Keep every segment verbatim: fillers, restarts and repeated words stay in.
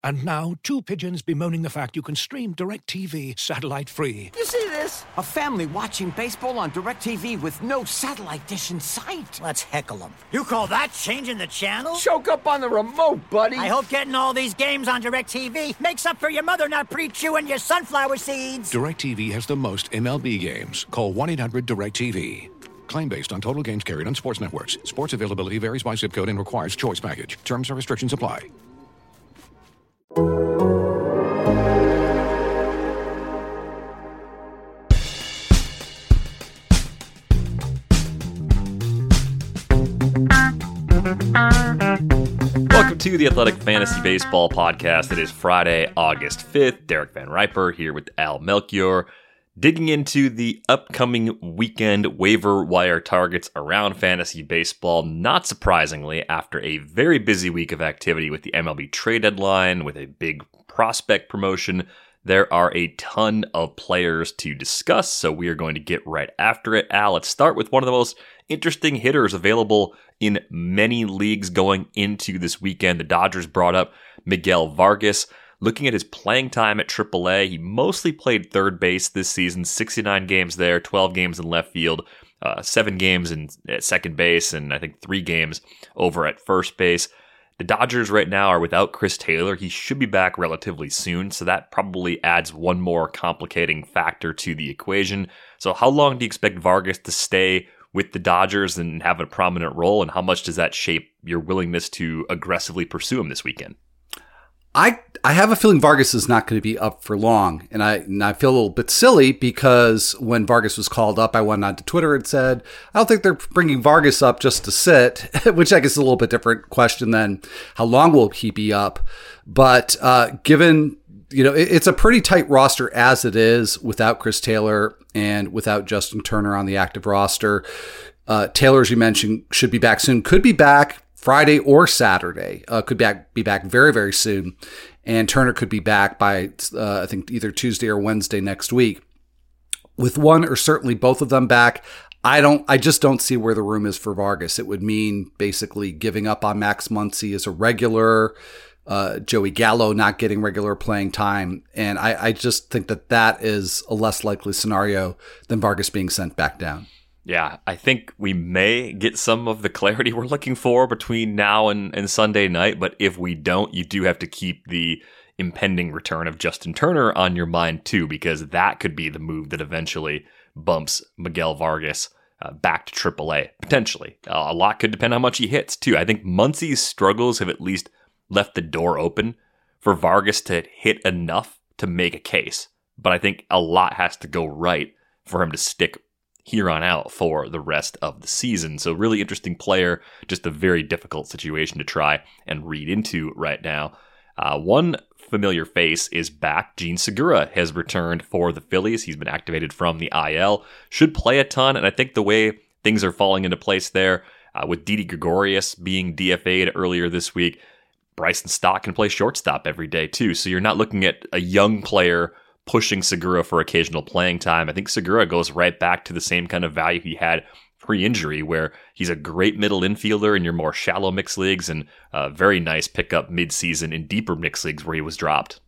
And now, two pigeons bemoaning the fact you can stream DirecTV satellite-free. You see this? A family watching baseball on DirecTV with no satellite dish in sight. Let's heckle them. You call that changing the channel? Choke up on the remote, buddy. I hope getting all these games on DirecTV makes up for your mother not pre-chewing your sunflower seeds. DirecTV has the most M L B games. Call one eight hundred DirecTV. Claim based on total games carried on sports networks. Sports availability varies by zip code and requires choice package. Terms and restrictions apply. Welcome to the Athletic Fantasy Baseball Podcast. It is Friday, August fifth. Derek Van Riper here with Al Melchior, digging into the upcoming weekend waiver wire targets around fantasy baseball. Not surprisingly, after a very busy week of activity with the M L B trade deadline, with a big prospect promotion, there are a ton of players to discuss, so we are going to get right after it. Al, let's start with one of the most interesting hitters available in many leagues going into this weekend. The Dodgers brought up Miguel Vargas. Looking at his playing time at triple A, he mostly played third base this season, sixty-nine games there, twelve games in left field, uh, seven games in at second base, and I think three games over at first base. The Dodgers right now are without Chris Taylor. He should be back relatively soon, so that probably adds one more complicating factor to the equation. So how long do you expect Vargas to stay with the Dodgers and have a prominent role, and how much does that shape your willingness to aggressively pursue him this weekend? I I have a feeling Vargas is not going to be up for long, and I and I feel a little bit silly because when Vargas was called up, I went onto Twitter and said, I don't think they're bringing Vargas up just to sit, which I guess is a little bit different question than how long will he be up. But uh, given, you know, it, it's a pretty tight roster as it is without Chris Taylor and without Justin Turner on the active roster. Uh, Taylor, as you mentioned, should be back soon, could be back Friday or Saturday, uh, could back, be back very, very soon. And Turner could be back by, uh, I think, either Tuesday or Wednesday next week. With one or certainly both of them back, I don't, I just don't see where the room is for Vargas. It would mean basically giving up on Max Muncy as a regular, uh, Joey Gallo not getting regular playing time. And I, I just think that that is a less likely scenario than Vargas being sent back down. Yeah, I think we may get some of the clarity we're looking for between now and, and Sunday night, but if we don't, you do have to keep the impending return of Justin Turner on your mind too, because that could be the move that eventually bumps Miguel Vargas uh, back to triple A, potentially. Uh, a lot could depend on how much he hits too. I think Muncy's struggles have at least left the door open for Vargas to hit enough to make a case, but I think a lot has to go right for him to stick here on out for the rest of the season. So really interesting player, just a very difficult situation to try and read into right now. Uh, one familiar face is back. Jean Segura has returned for the Phillies. He's been activated from the I L. Should play a ton, and I think the way things are falling into place there, uh, with Didi Gregorius being D F A'd earlier this week, Bryson Stott can play shortstop every day too. So you're not looking at a young player pushing Segura for occasional playing time. I think Segura goes right back to the same kind of value he had pre-injury, where he's a great middle infielder in your more shallow mixed leagues and a very nice pickup mid-season in deeper mixed leagues where he was dropped.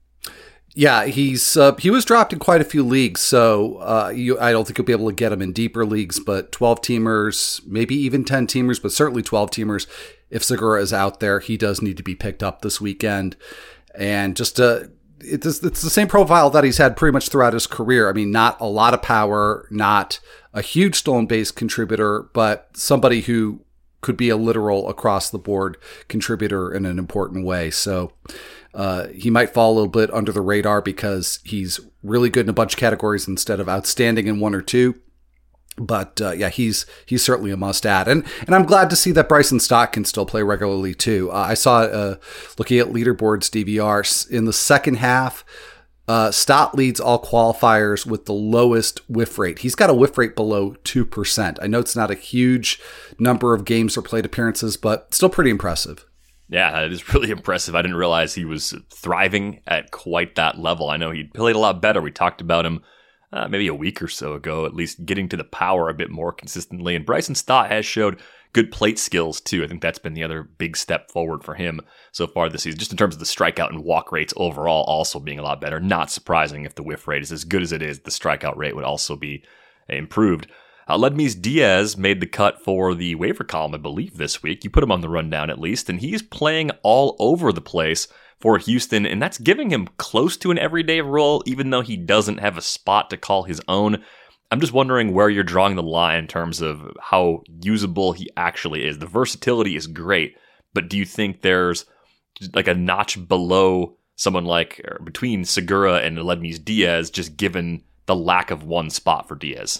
Yeah, he's uh, he was dropped in quite a few leagues, so uh, you, I don't think you'll be able to get him in deeper leagues, but twelve-teamers, maybe even ten-teamers, but certainly twelve-teamers. If Segura is out there, he does need to be picked up this weekend. And just to... It's, it's the same profile that he's had pretty much throughout his career. I mean, not a lot of power, not a huge stolen base contributor, but somebody who could be a literal across the board contributor in an important way. So uh, he might fall a little bit under the radar because he's really good in a bunch of categories instead of outstanding in one or two. But uh, yeah, he's he's certainly a must-add, and and I'm glad to see that Bryson Stott can still play regularly too. Uh, I saw uh, looking at leaderboards D V R in the second half, uh, Stott leads all qualifiers with the lowest whiff rate. He's got a whiff rate below two percent. I know it's not a huge number of games or plate appearances, but still pretty impressive. Yeah, it is really impressive. I didn't realize he was thriving at quite that level. I know he played a lot better. We talked about him Uh, maybe a week or so ago, at least getting to the power a bit more consistently. And Bryson Stott has showed good plate skills too. I think that's been the other big step forward for him so far this season, just in terms of the strikeout and walk rates overall also being a lot better. Not surprising if the whiff rate is as good as it is, the strikeout rate would also be improved. Uh, Ledmys Diaz made the cut for the waiver column, I believe, this week. You put him on the rundown at least, and he's playing all over the place for Houston, and that's giving him close to an everyday role, even though he doesn't have a spot to call his own. I'm just wondering where you're drawing the line in terms of how usable he actually is. The versatility is great, but do you think there's like a notch below someone like, or between Segura and Ledmys Diaz, just given the lack of one spot for Diaz?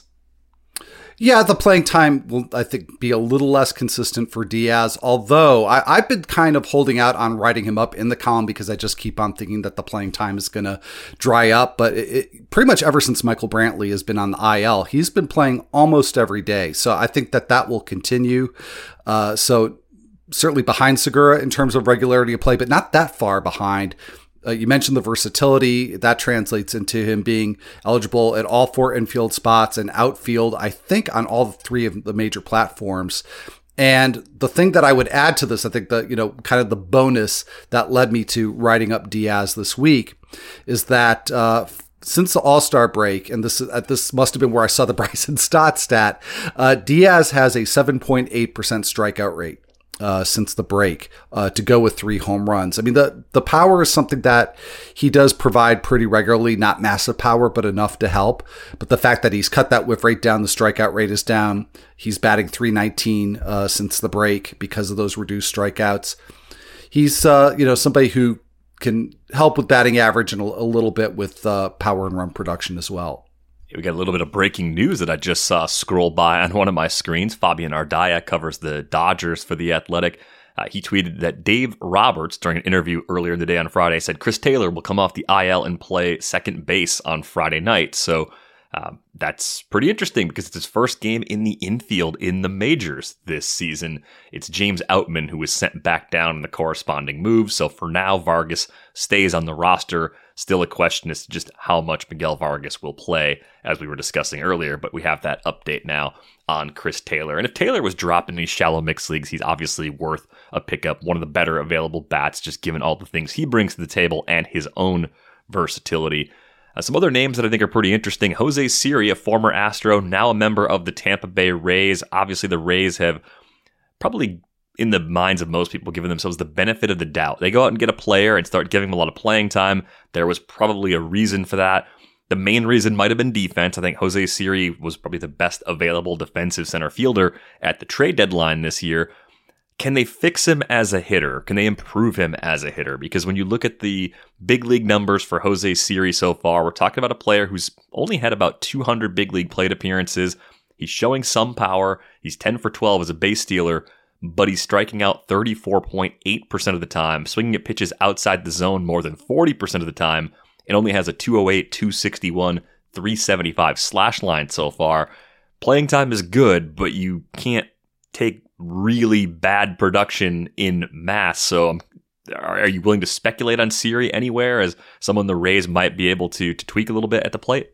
Yeah, the playing time will, I think, be a little less consistent for Diaz, although I, I've been kind of holding out on writing him up in the column because I just keep on thinking that the playing time is going to dry up. But it, it, pretty much ever since Michael Brantley has been on the I L, he's been playing almost every day. So I think that that will continue. Uh, so certainly behind Segura in terms of regularity of play, but not that far behind. Uh, you mentioned the versatility. That translates into him being eligible at all four infield spots and outfield, I think, on all three of the major platforms. And the thing that I would add to this, I think the, you know, kind of the bonus that led me to writing up Diaz this week is that, uh, since the All-Star break, and this uh, this must have been where I saw the Bryson Stott stat, uh, Diaz has a seven point eight percent strikeout rate. Uh, since the break, uh, to go with three home runs. I mean, the, the power is something that he does provide pretty regularly, not massive power, but enough to help. But the fact that he's cut that whiff rate down, the strikeout rate is down. He's batting three nineteen uh, since the break because of those reduced strikeouts. He's, uh, you know, somebody who can help with batting average and a, a little bit with uh, power and run production as well. We got a little bit of breaking news that I just saw scroll by on one of my screens. Fabian Ardaya covers the Dodgers for The Athletic. Uh, he tweeted that Dave Roberts, during an interview earlier in the day on Friday, said Chris Taylor will come off the I L and play second base on Friday night. So uh, that's pretty interesting because it's his first game in the infield in the majors this season. It's James Outman who was sent back down in the corresponding move. So for now, Vargas stays on the roster. Still a question as to just how much Miguel Vargas will play, as we were discussing earlier, but we have that update now on Chris Taylor. And if Taylor was dropped in these shallow mixed leagues, he's obviously worth a pickup, one of the better available bats, just given all the things he brings to the table and his own versatility. Uh, some other names that I think are pretty interesting. Jose Siri, a former Astro, now a member of the Tampa Bay Rays. Obviously, the Rays have probably, in the minds of most people, given themselves the benefit of the doubt. They go out and get a player and start giving him a lot of playing time. There was probably a reason for that. The main reason might have been defense. I think Jose Siri was probably the best available defensive center fielder at the trade deadline this year. Can they fix him as a hitter? Can they improve him as a hitter? Because when you look at the big league numbers for Jose Siri so far, we're talking about a player who's only had about two hundred big league plate appearances. He's showing some power. He's ten for twelve as a base stealer, but he's striking out thirty-four point eight percent of the time, swinging at pitches outside the zone more than forty percent of the time, and only has a two oh eight, two sixty-one, three seventy-five slash line so far. Playing time is good, but you can't take really bad production in mass. So um, are you willing to speculate on Siri anywhere as someone the Rays might be able to, to tweak a little bit at the plate?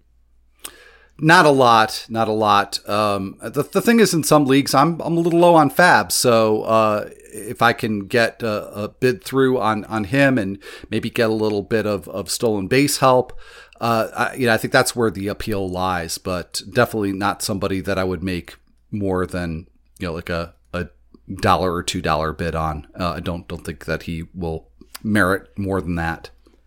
Not a lot, not a lot. Um, the, the thing is, in some leagues, I'm I'm a little low on Fab, so uh, if I can get a, a bid through on on him and maybe get a little bit of, of stolen base help, uh, I, you know, I think that's where the appeal lies. But definitely not somebody that I would make more than, you know, like a a dollar or two dollar bid on. Uh, I don't don't think that he will merit more than that.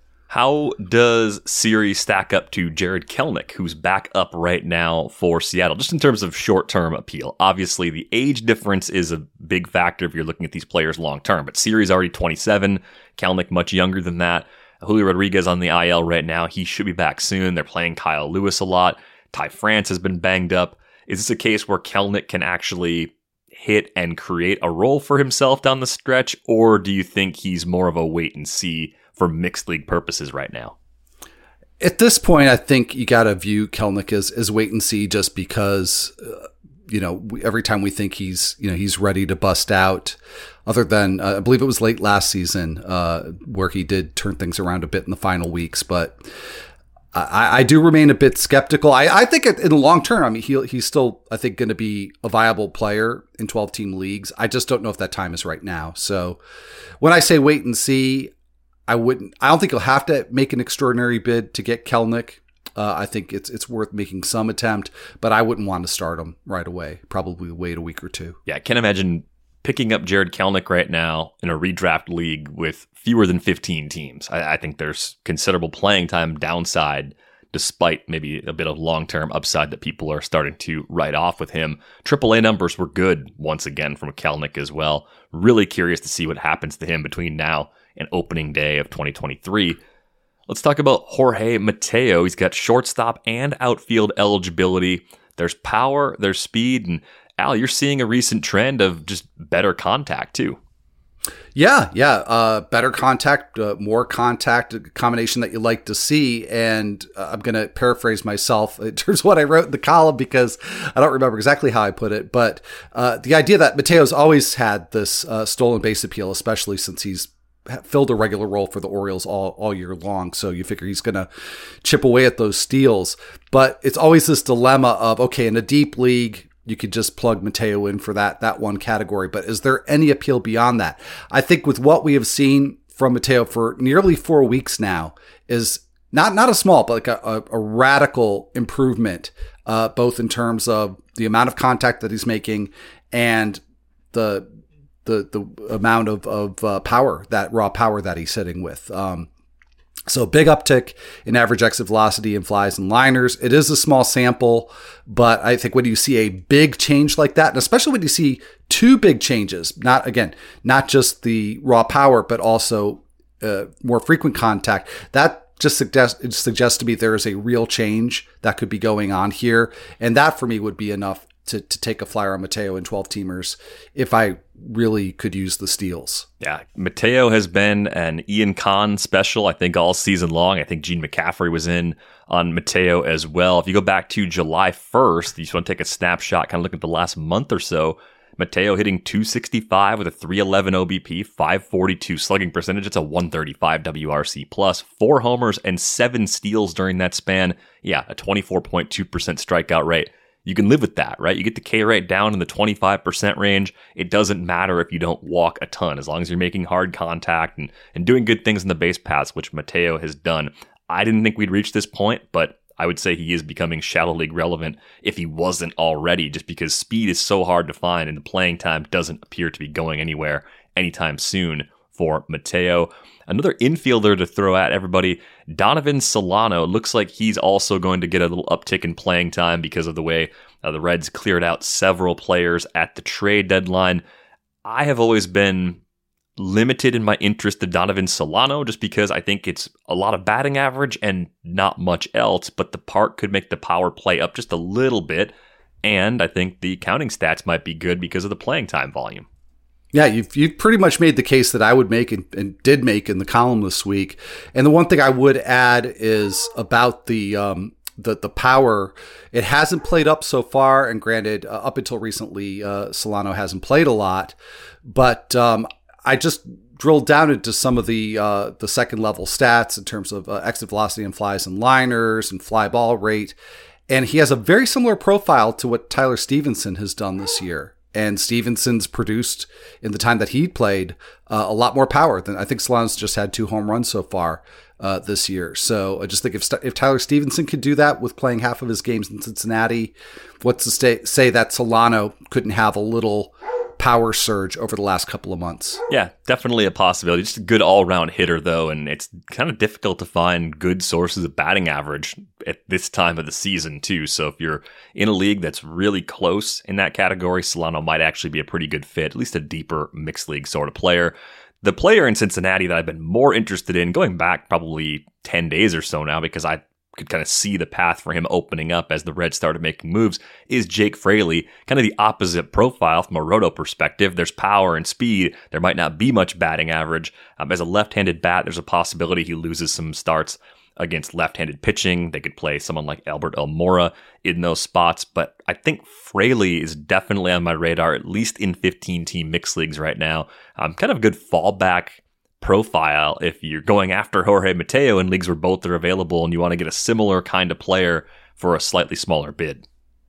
How does Siri stack up to Jared Kelenic, who's back up right now for Seattle, just in terms of short-term appeal? Obviously, the age difference is a big factor if you're looking at these players long-term, but Siri's already twenty-seven, Kelenic much younger than that. Julio Rodriguez on the I L right now. He should be back soon. They're playing Kyle Lewis a lot. Ty France has been banged up. Is this a case where Kelenic can actually hit and create a role for himself down the stretch, or do you think he's more of a wait and see for mixed league purposes right now? At this point, I think you got to view Kelenic as, as wait and see, just because, uh, you know, we, every time we think he's, you know, he's ready to bust out, other than, uh, I believe it was late last season, uh, where he did turn things around a bit in the final weeks. But I, I do remain a bit skeptical. I, I think in the long term, I mean, he, he's still, I think, going to be a viable player in twelve-team leagues. I just don't know if that time is right now. So when I say wait and see, I wouldn't. I don't think he'll have to make an extraordinary bid to get Kelenic. Uh, I think it's it's worth making some attempt, but I wouldn't want to start him right away. Probably wait a week or two. Yeah, I can't imagine picking up Jarred Kelenic right now in a redraft league with fewer than fifteen teams. I, I think there's considerable playing time downside, despite maybe a bit of long-term upside that people are starting to write off with him. triple A numbers were good once again from Kelenic as well. Really curious to see what happens to him between now and opening day of twenty twenty-three. Let's talk about Jorge Mateo. He's got shortstop and outfield eligibility. There's power, there's speed, and Al, you're seeing a recent trend of just better contact too. Yeah, yeah. Uh, better contact, uh, more contact, a combination that you like to see. And uh, I'm going to paraphrase myself in terms of what I wrote in the column because I don't remember exactly how I put it. But uh, the idea that Mateo's always had this uh, stolen base appeal, especially since he's filled a regular role for the Orioles all, all year long. So you figure he's going to chip away at those steals. But it's always this dilemma of, okay, in a deep league, you could just plug Mateo in for that that one category. But is there any appeal beyond that? I think with what we have seen from Mateo for nearly four weeks now is not not a small, but like a, a, a radical improvement, uh, both in terms of the amount of contact that he's making and the the the amount of of uh, power, that raw power that he's hitting with. Um, So big uptick in average exit velocity in flies and liners. It is a small sample, but I think when you see a big change like that, and especially when you see two big changes, not again, not just the raw power, but also uh, more frequent contact, that just suggests, it suggests to me there is a real change that could be going on here. And that for me would be enough to, to take a flyer on Mateo in twelve teamers if I really could use the steals. Yeah, Mateo has been an Ian Kahn special, I think, all season long. I think Gene McCaffrey was in on Mateo as well. If you go back to July first, you just want to take a snapshot, kind of look at the last month or so. Mateo hitting two sixty-five with a three eleven O B P, five forty-two slugging percentage. It's a one thirty-five W R C plus, four homers and seven steals during that span. Yeah, a twenty-four point two percent strikeout rate. You can live with that, right? You get the K rate down in the twenty-five percent range. It doesn't matter if you don't walk a ton, as long as you're making hard contact and, and doing good things in the base paths, which Mateo has done. I didn't think we'd reach this point, but I would say he is becoming shallow league relevant if he wasn't already, just because speed is so hard to find and the playing time doesn't appear to be going anywhere anytime soon for Mateo. Another infielder to throw at everybody, Donovan Solano. Looks like he's also going to get a little uptick in playing time because of the way uh, the Reds cleared out several players at the trade deadline. I have always been limited in my interest in Donovan Solano just because I think it's a lot of batting average and not much else, but the park could make the power play up just a little bit, and I think the counting stats might be good because of the playing time volume. Yeah, you've, you've pretty much made the case that I would make and, and did make in the column this week. And the one thing I would add is about the um, the, the power. It hasn't played up so far, and granted, uh, up until recently, uh, Solano hasn't played a lot. But um, I just drilled down into some of the uh, the second level stats in terms of uh, exit velocity and flies and liners and fly ball rate. And he has a very similar profile to what Tyler Stevenson has done this year. And Stevenson's produced in the time that he played uh, a lot more power than I think Solano's just had two home runs so far uh, this year. So I just think if if Tyler Stevenson could do that with playing half of his games in Cincinnati, what's to stay, say that Solano couldn't have a little power surge over the last couple of months? Yeah, definitely a possibility. Just a good all-around hitter, though, and it's kind of difficult to find good sources of batting average at this time of the season, too. So if you're in a league that's really close in that category, Solano might actually be a pretty good fit, at least a deeper mixed league sort of player. The player in Cincinnati that I've been more interested in, going back probably ten days or so now, because I could kind of see the path for him opening up as the Reds started making moves, is Jake Fraley. Kind of the opposite profile from a roto perspective. There's power and speed. There might not be much batting average. Um, as a left-handed bat, there's a possibility he loses some starts against left-handed pitching. They could play someone like Albert Almora in those spots, but I think Fraley is definitely on my radar, at least in fifteen-team mixed leagues right now. Um, kind of a good fallback profile if you're going after Jorge Mateo in leagues where both are available and you want to get a similar kind of player for a slightly smaller bid.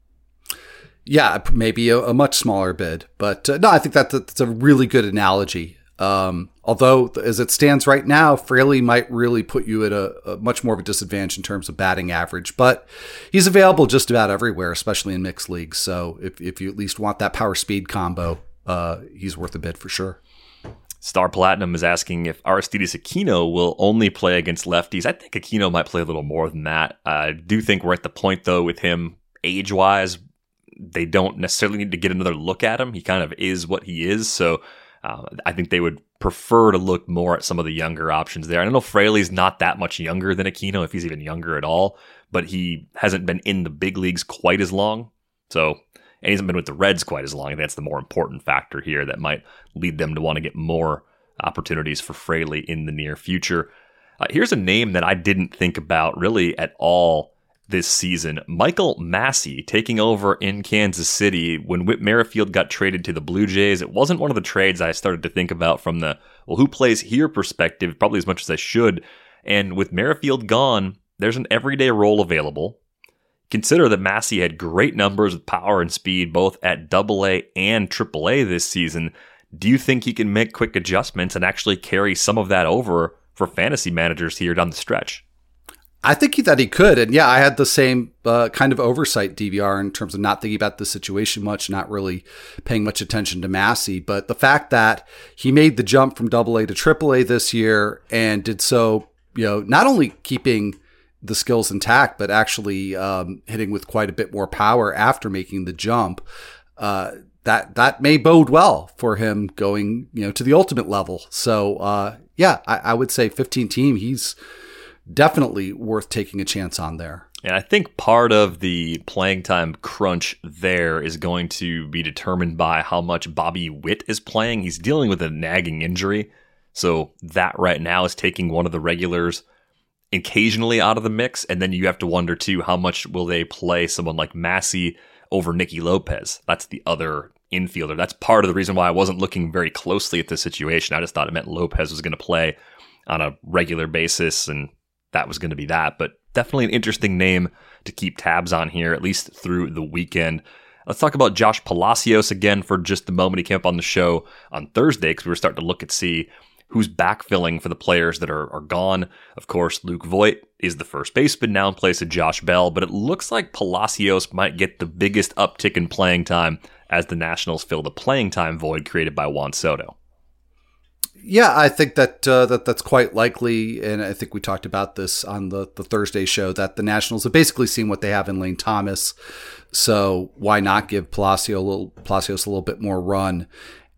Yeah, maybe a, a much smaller bid. But uh, no, I think that, that's a really good analogy. Um, although, as it stands right now, Fraley might really put you at a, a much more of a disadvantage in terms of batting average. But he's available just about everywhere, especially in mixed leagues. So if, if you at least want that power-speed combo, uh, he's worth a bid for sure. Star Platinum is asking if Aristides Aquino will only play against lefties. I think Aquino might play a little more than that. I do think we're at the point, though, with him age-wise, they don't necessarily need to get another look at him. He kind of is what he is. So uh, I think they would prefer to look more at some of the younger options there. I don't know if Fraley's not that much younger than Aquino, if he's even younger at all, but he hasn't been in the big leagues quite as long. So, and he hasn't been with the Reds quite as long. I think that's the more important factor here that might lead them to want to get more opportunities for Fraley in the near future. Uh, here's a name that I didn't think about really at all this season. Michael Massey taking over in Kansas City. When Whit Merrifield got traded to the Blue Jays, it wasn't one of the trades I started to think about from the, well, who plays here perspective, probably as much as I should. And with Merrifield gone, there's an everyday role available. Consider that Massey had great numbers with power and speed, both at double A and triple A this season. Do you think he can make quick adjustments and actually carry some of that over for fantasy managers here down the stretch? I think that he could. And yeah, I had the same uh, kind of oversight, D V R, in terms of not thinking about the situation much, not really paying much attention to Massey. But the fact that he made the jump from double A to triple A this year and did so, you know, not only keeping the skills intact, but actually um, hitting with quite a bit more power after making the jump, uh, that that may bode well for him going, you know, to the ultimate level. So uh, yeah, I, I would say fifteen team, he's definitely worth taking a chance on there. And I think part of the playing time crunch there is going to be determined by how much Bobby Witt is playing. He's dealing with a nagging injury. So that right now is taking one of the regulars occasionally out of the mix. And then you have to wonder too, how much will they play someone like Massey over Nicky Lopez? That's the other infielder. That's part of the reason why I wasn't looking very closely at this situation. I just thought it meant Lopez was going to play on a regular basis, and that was going to be that. But definitely an interesting name to keep tabs on here, at least through the weekend. Let's talk about Josh Palacios again for just a moment. He came up on the show on Thursday because we were starting to look and see who's backfilling for the players that are, are gone. Of course, Luke Voit is the first baseman now in place of Josh Bell, but it looks like Palacios might get the biggest uptick in playing time as the Nationals fill the playing time void created by Juan Soto. Yeah, I think that uh, that that's quite likely, and I think we talked about this on the, the Thursday show, that the Nationals have basically seen what they have in Lane Thomas, so why not give Palacio a little, Palacios a little bit more run?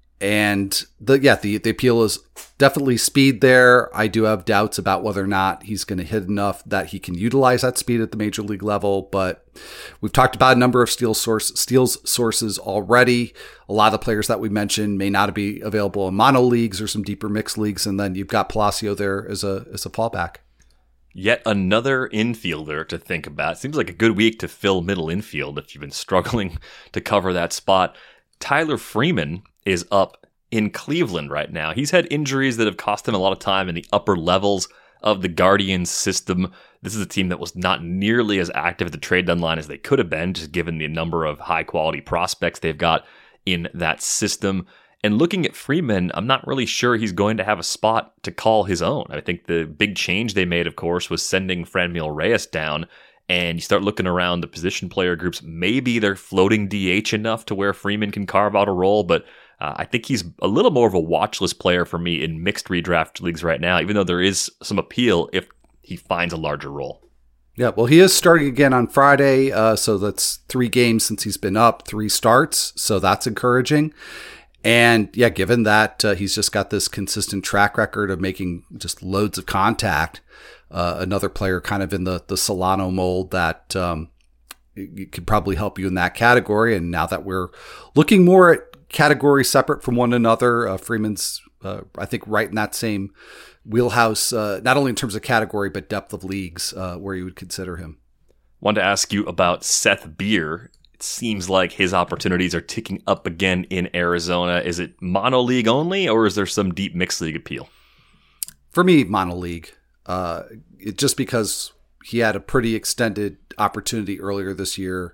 And the yeah, the, the appeal is definitely speed there. I do have doubts about whether or not he's going to hit enough that he can utilize that speed at the major league level. But we've talked about a number of steal source steals sources already. A lot of the players that we mentioned may not be available in mono leagues or some deeper mixed leagues, and then you've got Palacio there as a as a fallback. Yet another infielder to think about. Seems like a good week to fill middle infield if you've been struggling to cover that spot. Tyler Freeman is up in Cleveland right now. He's had injuries that have cost him a lot of time in the upper levels of the Guardians system. This is a team that was not nearly as active at the trade deadline as they could have been, just given the number of high-quality prospects they've got in that system. And looking at Freeman, I'm not really sure he's going to have a spot to call his own. I think the big change they made, of course, was sending Franmil Reyes down. And you start looking around the position player groups, maybe they're floating D H enough to where Freeman can carve out a role, but uh, I think he's a little more of a watch list player for me in mixed redraft leagues right now, even though there is some appeal if he finds a larger role. Yeah, well, he is starting again on Friday, uh, so that's three games since he's been up, three starts, so that's encouraging. And yeah, given that uh, he's just got this consistent track record of making just loads of contact, uh, another player kind of in the, the Solano mold that um, could probably help you in that category. And now that we're looking more at categories separate from one another, uh, Freeman's, uh, I think, right in that same wheelhouse, uh, not only in terms of category, but depth of leagues uh, where you would consider him. Wanted to ask you about Seth Beer. It seems like his opportunities are ticking up again in Arizona. Is it mono league only, or is there some deep mixed league appeal? For me, mono league. Uh, it, just because he had a pretty extended opportunity earlier this year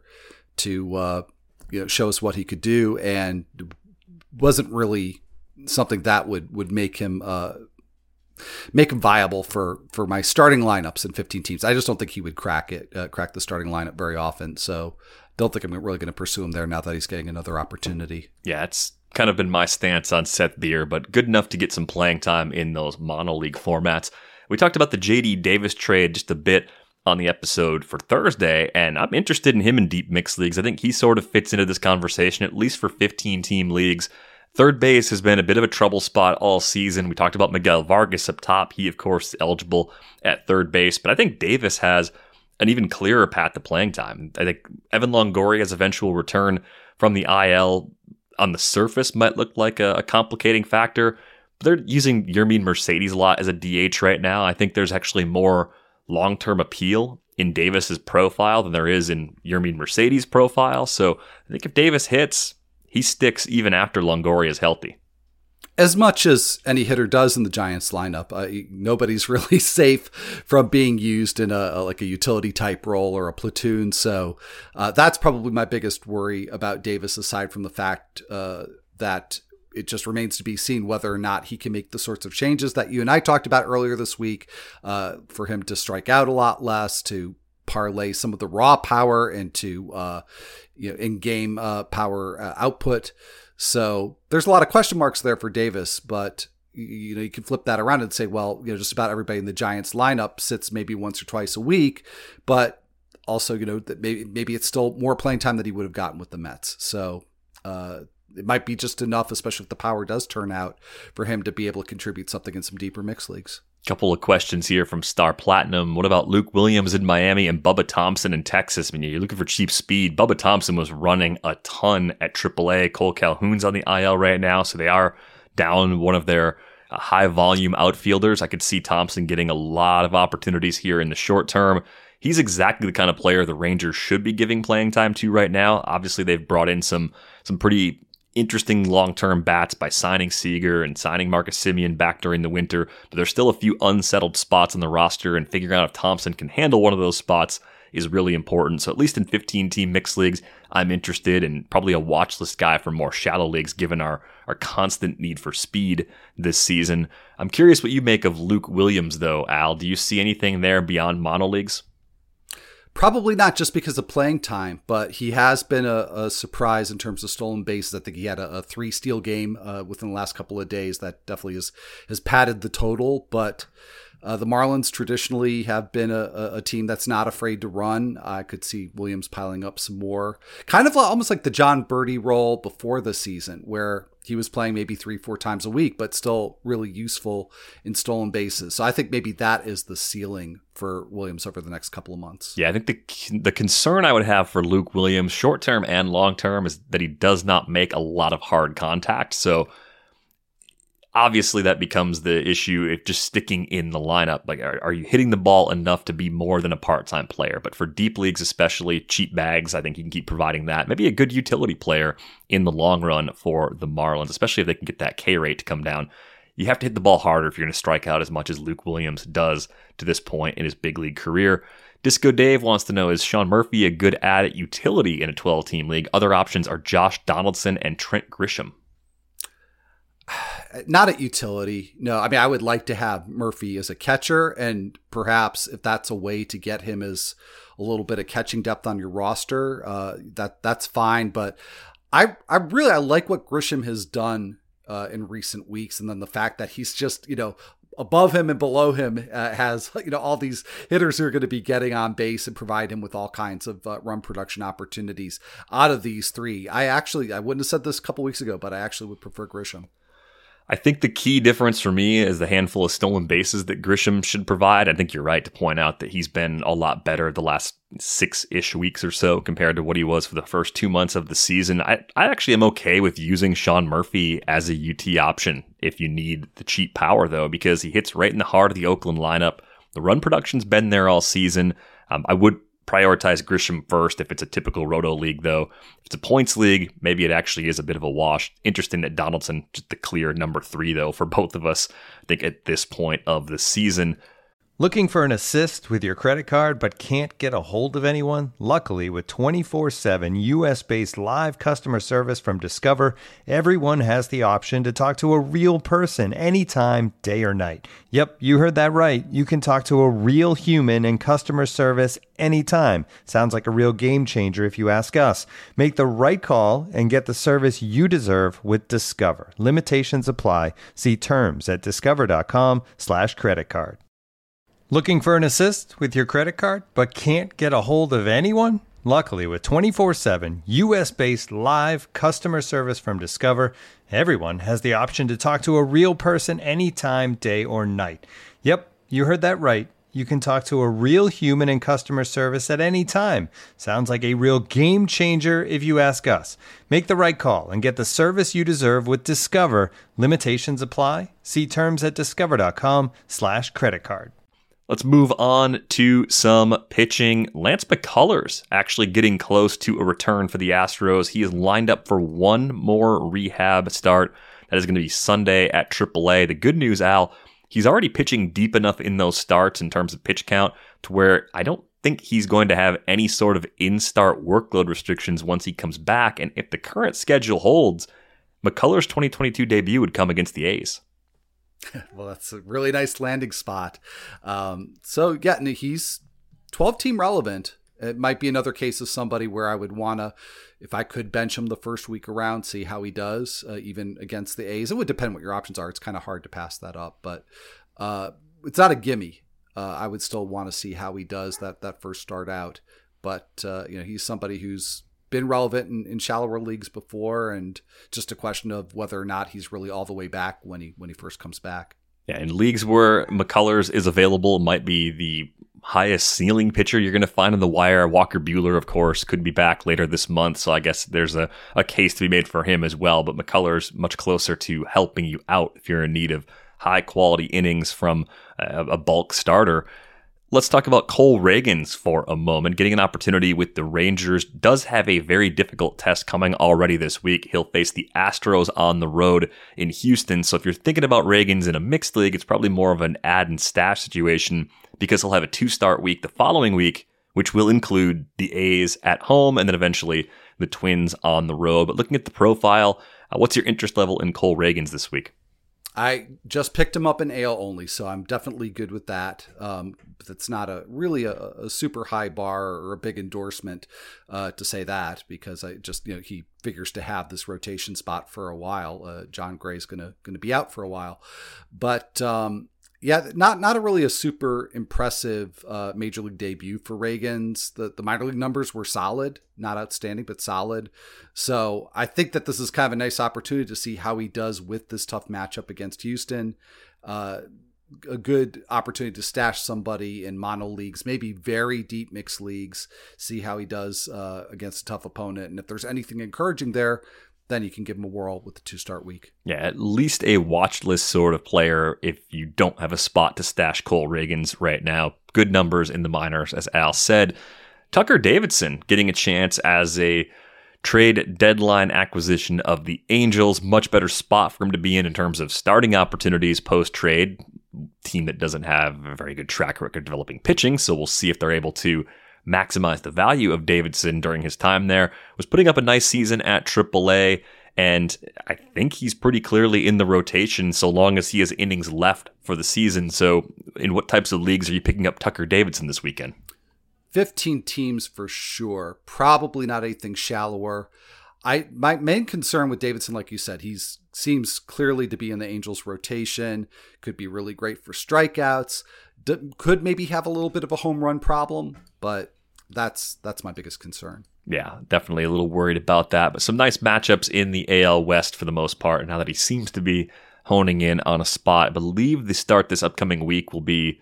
to uh, you know show us what he could do, and wasn't really something that would would make him uh, make him viable for for my starting lineups in fifteen teams. I just don't think he would crack it, uh, crack the starting lineup very often. So don't think I'm really going to pursue him there now that he's getting another opportunity. Yeah, it's kind of been my stance on Seth Beer, but good enough to get some playing time in those mono league formats. We talked about the J D Davis trade just a bit on the episode for Thursday, and I'm interested in him in deep mixed leagues. I think he sort of fits into this conversation, at least for fifteen-team leagues. Third base has been a bit of a trouble spot all season. We talked about Miguel Vargas up top. He, of course, is eligible at third base, but I think Davis has an even clearer path to playing time. I think Evan Longoria's eventual return from the I L on the surface might look like a, a complicating factor. They're using Yermin Mercedes a lot as a D H right now. I think there's actually more long-term appeal in Davis's profile than there is in Yermin Mercedes' profile. So I think if Davis hits, he sticks even after Longoria is healthy. As much as any hitter does in the Giants lineup, uh, nobody's really safe from being used in a, a like a utility type role or a platoon. So uh, that's probably my biggest worry about Davis, aside from the fact uh, that it just remains to be seen whether or not he can make the sorts of changes that you and I talked about earlier this week, uh, for him to strike out a lot less, to parlay some of the raw power into uh, you know, in-game uh, power uh, output. So there's a lot of question marks there for Davis, but you know, you can flip that around and say, well, you know, just about everybody in the Giants lineup sits maybe once or twice a week, but also, you know, that maybe, maybe it's still more playing time that he would have gotten with the Mets. So, uh, it might be just enough, especially if the power does turn out, for him to be able to contribute something in some deeper mixed leagues. Couple of questions here from Star Platinum. What about Luke Williams in Miami and Bubba Thompson in Texas? I mean, you're looking for cheap speed. Bubba Thompson was running a ton at triple A. Cole Calhoun's on the I L right now, so they are down one of their uh, high-volume outfielders. I could see Thompson getting a lot of opportunities here in the short term. He's exactly the kind of player the Rangers should be giving playing time to right now. Obviously, they've brought in some some pretty interesting long-term bats by signing Seager and signing Marcus Semien back during the winter, but there's still a few unsettled spots on the roster, and figuring out if Thompson can handle one of those spots is really important. So at least in fifteen-team mixed leagues, I'm interested, and probably a watch list guy for more shallow leagues given our, our constant need for speed this season. I'm curious what you make of Luke Williams, though, Al. Do you see anything there beyond mono leagues? Probably not just because of playing time, but he has been a, a surprise in terms of stolen bases. I think he had a, a three steal game uh, within the last couple of days. That definitely has, has padded the total, but uh, the Marlins traditionally have been a, a team that's not afraid to run. I could see Williams piling up some more, kind of almost like the John Birdie role before the season, where he was playing maybe three, four times a week, but still really useful in stolen bases. So I think maybe that is the ceiling for Williams over the next couple of months. Yeah, I think the the concern I would have for Luke Williams, short term and long term, is that he does not make a lot of hard contact. So obviously that becomes the issue if just sticking in the lineup. Like, are, are you hitting the ball enough to be more than a part-time player? But for deep leagues, especially cheap bags, I think you can keep providing that. Maybe a good utility player in the long run for the Marlins, especially if they can get that K rate to come down. You have to hit the ball harder if you're going to strike out as much as Luke Williams does to this point in his big league career. Disco Dave wants to know, is Sean Murphy a good add at utility in a twelve-team league? Other options are Josh Donaldson and Trent Grisham. Not at utility. No, I mean, I would like to have Murphy as a catcher, and perhaps if that's a way to get him as a little bit of catching depth on your roster, uh, that that's fine. But I, I really, I like what Grisham has done uh, in recent weeks. And then the fact that he's just, you know, above him and below him uh, has, you know, all these hitters who are going to be getting on base and provide him with all kinds of uh, run production opportunities out of these three. I actually, I wouldn't have said this a couple weeks ago, but I actually would prefer Grisham. I think the key difference for me is the handful of stolen bases that Grisham should provide. I think you're right to point out that he's been a lot better the last six-ish weeks or so compared to what he was for the first two months of the season. I, I actually am okay with using Sean Murphy as a U T option if you need the cheap power, though, because he hits right in the heart of the Oakland lineup. The run production's been there all season. Um, I would prioritize Grisham first if it's a typical roto league, though. If it's a points league, maybe it actually is a bit of a wash. Interesting that Donaldson, just the clear number three, though, for both of us, I think, at this point of the season. Looking for an assist with your credit card but can't get a hold of anyone? Luckily, with twenty-four seven U S-based live customer service from Discover, everyone has the option to talk to a real person anytime, day or night. Yep, you heard that right. You can talk to a real human in customer service anytime. Sounds like a real game changer if you ask us. Make the right call and get the service you deserve with Discover. Limitations apply. See terms at discover.com slash credit card. Looking for an assist with your credit card but can't get a hold of anyone? Luckily, with twenty-four seven U S-based live customer service from Discover, everyone has the option to talk to a real person anytime, day or night. Yep, you heard that right. You can talk to a real human in customer service at any time. Sounds like a real game changer if you ask us. Make the right call and get the service you deserve with Discover. Limitations apply. See terms at discover.com slash credit card. Let's move on to some pitching. Lance McCullers actually getting close to a return for the Astros. He is lined up for one more rehab start. That is going to be Sunday at triple A. The good news, Al, he's already pitching deep enough in those starts in terms of pitch count to where I don't think he's going to have any sort of in-start workload restrictions once he comes back. And if the current schedule holds, McCullers' twenty twenty-two debut would come against the A's. Well, that's a really nice landing spot. Um, so, yeah, he's twelve-team relevant. It might be another case of somebody where I would want to, if I could bench him the first week around, see how he does, uh, even against the A's. It would depend what your options are. It's kind of hard to pass that up, but uh, it's not a gimme. Uh, I would still want to see how he does that that first start out. But, uh, you know, he's somebody who's been relevant in, in shallower leagues before, and just a question of whether or not he's really all the way back when he when he first comes back. Yeah, in leagues where McCullers is available, might be the highest ceiling pitcher you're going to find on the wire. Walker Buehler, of course, could be back later this month, so I guess there's a, a case to be made for him as well. But McCullers much closer to helping you out if you're in need of high quality innings from a, a bulk starter. Let's talk about Cole Ragans for a moment. Getting an opportunity with the Rangers, does have a very difficult test coming already this week. He'll face the Astros on the road in Houston. So if you're thinking about Ragans in a mixed league, it's probably more of an add and stash situation because he'll have a two-start week the following week, which will include the A's at home and then eventually the Twins on the road. But looking at the profile, uh, what's your interest level in Cole Ragans this week? I just picked him up in A L only, so I'm definitely good with that. Um, but it's not a really a, a super high bar or a big endorsement uh, to say that, because I just, you know, he figures to have this rotation spot for a while. Uh, John Gray's gonna gonna be out for a while, but um, yeah, not not a really a super impressive uh, major league debut for Ragans. The the minor league numbers were solid, not outstanding, but solid. So I think that this is kind of a nice opportunity to see how he does with this tough matchup against Houston. Uh, a good opportunity to stash somebody in mono leagues, maybe very deep mixed leagues, see how he does uh, against a tough opponent. And if there's anything encouraging there, then you can give him a whirl with the two-start week. Yeah, at least a watch list sort of player if you don't have a spot to stash Cole Ragans right now. Good numbers in the minors, as Al said. Tucker Davidson getting a chance as a trade deadline acquisition of the Angels. Much better spot for him to be in in terms of starting opportunities post-trade. Team that doesn't have a very good track record developing pitching, so we'll see if they're able to maximize the value of Davidson during his time there. Was putting up a nice season at triple A, and I think he's pretty clearly in the rotation so long as he has innings left for the season. So in what types of leagues are you picking up Tucker Davidson this weekend? fifteen teams for sure. Probably not anything shallower. I my main concern with Davidson, like you said, he's seems clearly to be in the Angels rotation. Could be really great for strikeouts. D- could maybe have a little bit of a home run problem, but that's that's my biggest concern. Yeah, definitely a little worried about that. But some nice matchups in the A L West for the most part. Now that he seems to be honing in on a spot, I believe the start this upcoming week will be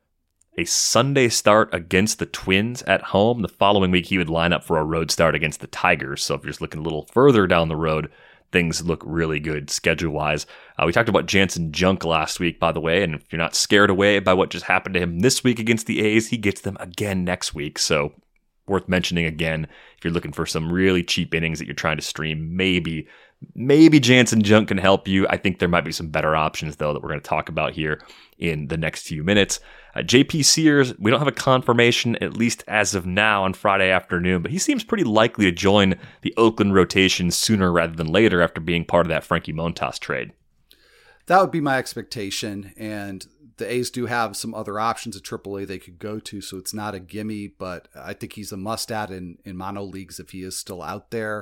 a Sunday start against the Twins at home. The following week, he would line up for a road start against the Tigers. So if you're just looking a little further down the road, things look really good schedule-wise. Uh, we talked about Jansen Junk last week, by the way, and if you're not scared away by what just happened to him this week against the A's, he gets them again next week. So worth mentioning again, if you're looking for some really cheap innings that you're trying to stream, maybe, maybe Jansen Junk can help you. I think there might be some better options, though, that we're going to talk about here in the next few minutes. Uh, J P Sears, we don't have a confirmation, at least as of now on Friday afternoon, but he seems pretty likely to join the Oakland rotation sooner rather than later after being part of that Frankie Montas trade. That would be my expectation, and the A's do have some other options at triple A they could go to, so it's not a gimme, but I think he's a must-add in, in mono leagues if he is still out there.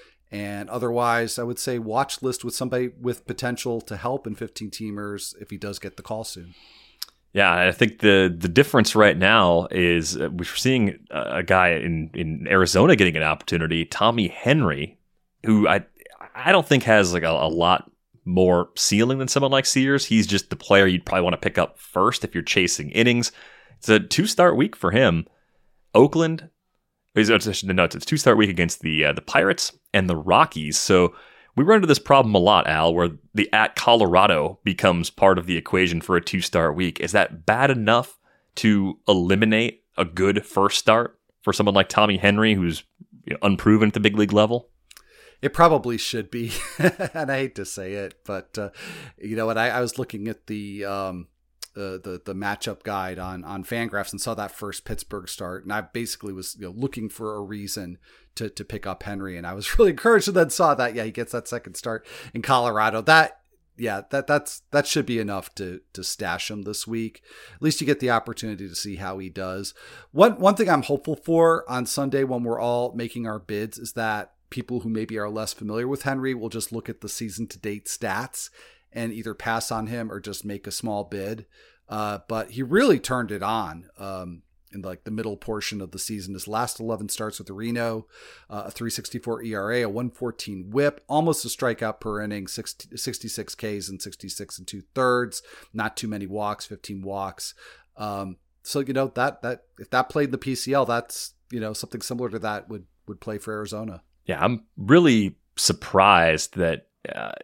And otherwise, I would say watch list with somebody with potential to help in fifteen-teamers if he does get the call soon. Yeah, I think the the difference right now is uh, we're seeing a guy in, in Arizona getting an opportunity, Tommy Henry, who I I don't think has like a, a lot more ceiling than someone like Sears. He's just the player you'd probably want to pick up first if you're chasing innings. It's a two-start week for him. Oakland, no, it's a two-start week against the uh, the Pirates and the Rockies. So we run into this problem a lot, Al, where the at Colorado becomes part of the equation for a two-start week. Is that bad enough to eliminate a good first start for someone like Tommy Henry, who's you know, unproven at the big league level? It probably should be, and I hate to say it, but uh, you know what? I, I was looking at the um, uh, the the matchup guide on on Fangraphs and saw that first Pittsburgh start, and I basically was you know looking for a reason to to pick up Henry, and I was really encouraged and then saw that yeah he gets that second start in Colorado. That yeah that that's that should be enough to to stash him this week. At least you get the opportunity to see how he does. One one thing I'm hopeful for on Sunday when we're all making our bids is that people who maybe are less familiar with Henry will just look at the season to date stats and either pass on him or just make a small bid. Uh, but he really turned it on um, in like the middle portion of the season. His last eleven starts with Reno, uh, a three sixty-four E R A, a one fourteen whip, almost a strikeout per inning, sixty, sixty-six Ks and sixty-six and two thirds, not too many walks, fifteen walks. Um, so, you know, that, that, if that played in the P C L, that's, you know, something similar to that would, would play for Arizona. Yeah, I'm really surprised that uh,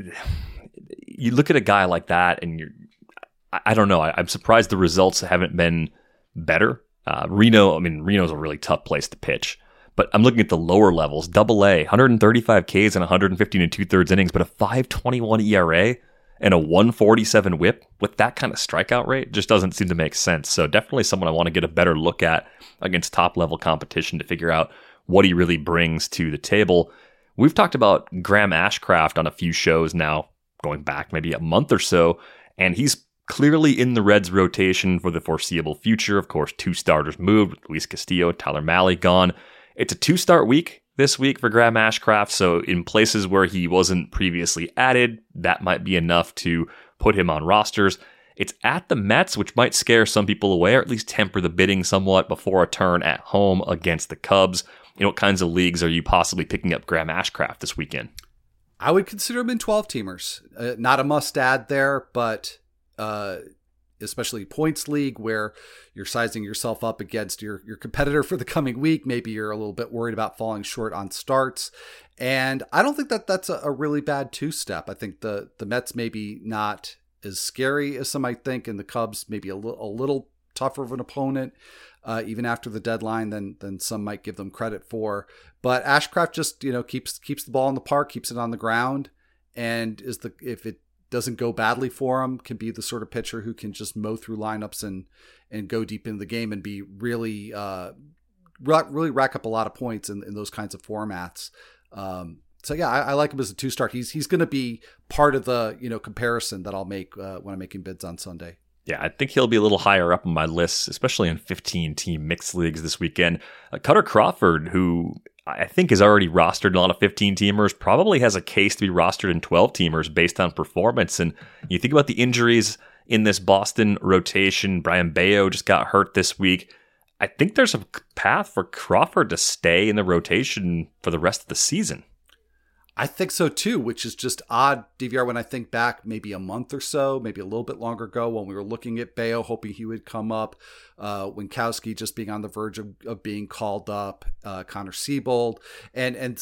you look at a guy like that and you're, I, I don't know, I, I'm surprised the results haven't been better. Uh, Reno, I mean, Reno's a really tough place to pitch, but I'm looking at the lower levels, double A, one thirty-five Ks and one fifteen and two thirds innings, but a five twenty-one E R A and a one forty-seven whip with that kind of strikeout rate just doesn't seem to make sense. So definitely someone I want to get a better look at against top level competition to figure out what he really brings to the table. We've talked about Graham Ashcraft on a few shows now, going back maybe a month or so, and he's clearly in the Reds rotation for the foreseeable future. Of course, two starters moved, with Luis Castillo, Tyler Mahle gone. It's a two-start week this week for Graham Ashcraft, so in places where he wasn't previously added, that might be enough to put him on rosters. It's at the Mets, which might scare some people away, or at least temper the bidding somewhat before a turn at home against the Cubs. You know, what kinds of leagues are you possibly picking up Graham Ashcraft this weekend? I would consider him in twelve-teamers. Uh, not a must-add there, but uh, especially points league where you're sizing yourself up against your, your competitor for the coming week. Maybe you're a little bit worried about falling short on starts. And I don't think that that's a, a really bad two-step. I think the, the Mets maybe not as scary as some might think, and the Cubs maybe a, li- a little tougher of an opponent. Uh, even after the deadline than than some might give them credit for. But Ashcraft just, you know, keeps keeps the ball in the park, keeps it on the ground, and is the if it doesn't go badly for him, can be the sort of pitcher who can just mow through lineups and and go deep into the game and be really uh, really rack up a lot of points in, in those kinds of formats. Um, so yeah, I, I like him as a two start. He's he's going to be part of the you know comparison that I'll make uh, when I'm making bids on Sunday. Yeah, I think he'll be a little higher up on my list, especially in fifteen-team mixed leagues this weekend. Uh, Cutter Crawford, who I think is already rostered in a lot of fifteen-teamers, probably has a case to be rostered in twelve-teamers based on performance. And you think about the injuries in this Boston rotation. Brian Bayo just got hurt this week. I think there's a path for Crawford to stay in the rotation for the rest of the season. I think so too, which is just odd, D V R, when I think back maybe a month or so, maybe a little bit longer ago when we were looking at Bayo, hoping he would come up, uh, Winkowski just being on the verge of, of being called up, uh, Connor Siebold, and, and seeing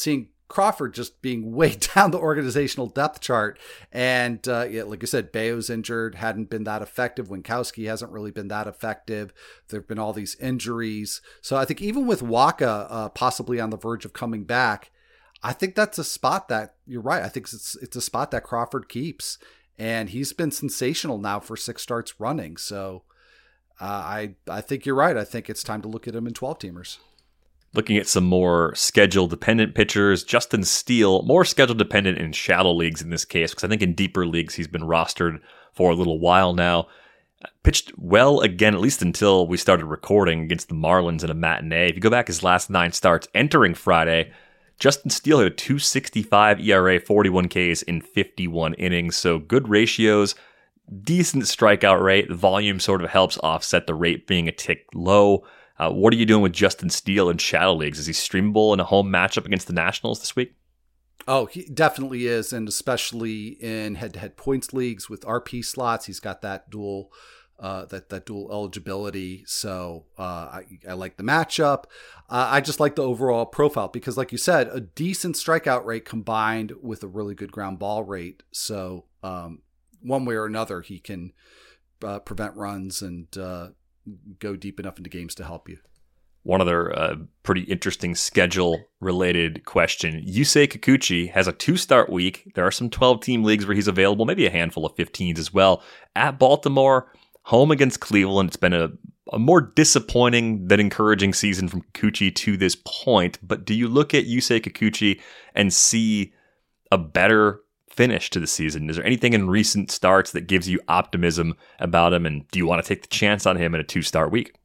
Crawford just being way down the organizational depth chart. And uh, yeah, like I said, Bayo's injured, hadn't been that effective. Winkowski hasn't really been that effective. There have been all these injuries. So I think even with Waka uh, possibly on the verge of coming back, I think that's a spot that, you're right, I think it's it's a spot that Crawford keeps. And he's been sensational now for six starts running. So uh, I I think you're right. I think it's time to look at him in twelve-teamers. Looking at some more schedule-dependent pitchers, Justin Steele, more schedule-dependent in shallow leagues in this case, because I think in deeper leagues he's been rostered for a little while now. Pitched well again, at least until we started recording, against the Marlins in a matinee. If you go back his last nine starts entering Friday, Justin Steele had a two sixty-five E R A, forty-one Ks in fifty-one innings, so good ratios, decent strikeout rate. The volume sort of helps offset the rate being a tick low. Uh, what are you doing with Justin Steele in shadow leagues? Is he streamable in a home matchup against the Nationals this week? Oh, he definitely is, and especially in head-to-head points leagues with R P slots, he's got that dual uh, that that dual eligibility. So uh, I, I like the matchup. Uh, I just like the overall profile because, like you said, a decent strikeout rate combined with a really good ground ball rate. So um, one way or another, he can uh, prevent runs and uh, go deep enough into games to help you. One other uh, pretty interesting schedule-related question. Yusei Kikuchi has a two-start week. There are some twelve-team leagues where he's available, maybe a handful of fifteens as well. At Baltimore, home against Cleveland. It's been a, a more disappointing than encouraging season from Kikuchi to this point. But do you look at Yusei Kikuchi and see a better finish to the season? Is there anything in recent starts that gives you optimism about him? And do you want to take the chance on him in a two-start week?